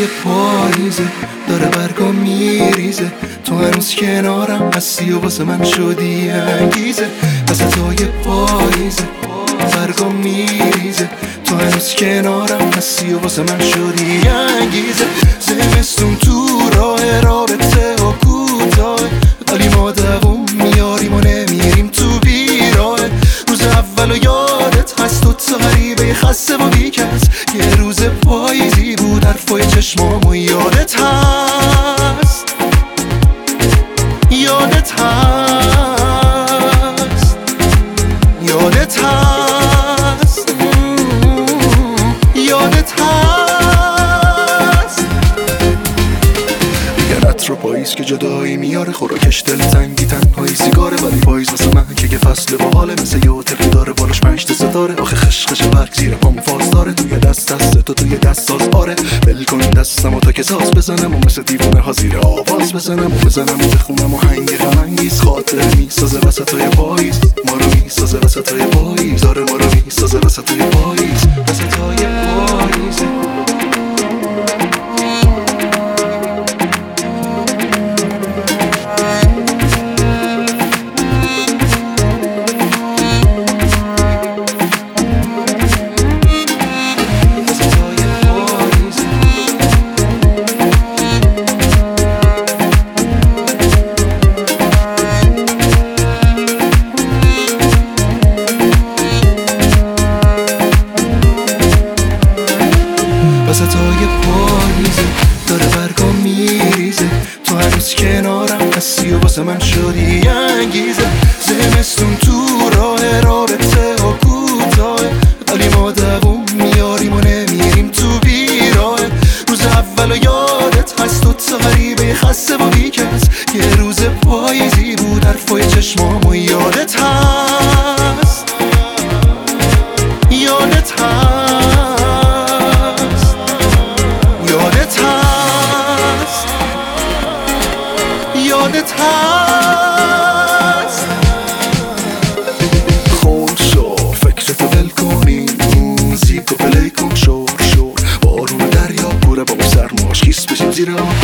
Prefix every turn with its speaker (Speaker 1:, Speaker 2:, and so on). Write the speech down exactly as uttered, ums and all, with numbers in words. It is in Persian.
Speaker 1: ستای پاییزه داره برگا میریزه، تو هنوز کنارم هستی و واسه من شدی انگیزه. ستای پاییزه برگا میریزه، تو هنوز کنارم هستی و واسه من شدی انگیزه. زمستون تو راه رابطه ها کوتاه، ولی ما دووم میاریم و نمیریم تو بیراه. روز اول و یادت هست و تو غریبه خسته و بیکس، یه روز پاییزی بود حرفای چشمام و یادت هست، یادت هست، یادت هست، یادت هست. دیگه رت رو پاییز که جدایی میاره، خوراکش دل تنگی تنهایی سیگاره، ولی پاییز واسه من که یه فصل باحاله، مثل یه هتل داره بالاش پنج تا ستاره. آخه خشخش برگ زیر پامو فاز داره، توی دست دست تو توی دست ساز آره. ول کن دستم و تا که ساز بزنم و مثل دیوونه ها زیر آواز بزنم و بزنم و بخونم و هنگ غم‌انگیز. خاطره میسازه وسطای پاییز، ما رو میسازه وسطای پاییز، داره ما رو میسازه وسطای پاییز، وسطای پاییز. ستای پاییزه داره برگا میریزه، تو هنوز کنارم هستی و واسه من شدی انگیزه. زمستون تو راه رابطه ها کوتاه، ولی ما دووم میاریم و نمیریم تو بیراه. روز اول و یادت هست و تو غریبه خسته و بیکس، یه روز پاییزی بود حرفای چشمام و یادت هست، یادت هست، یادت هست. خون شو فکرتو دل کنی، موزیکو پلی کن شور شور، بارون دریا پوره با سرماش کیس بشیم زیرا.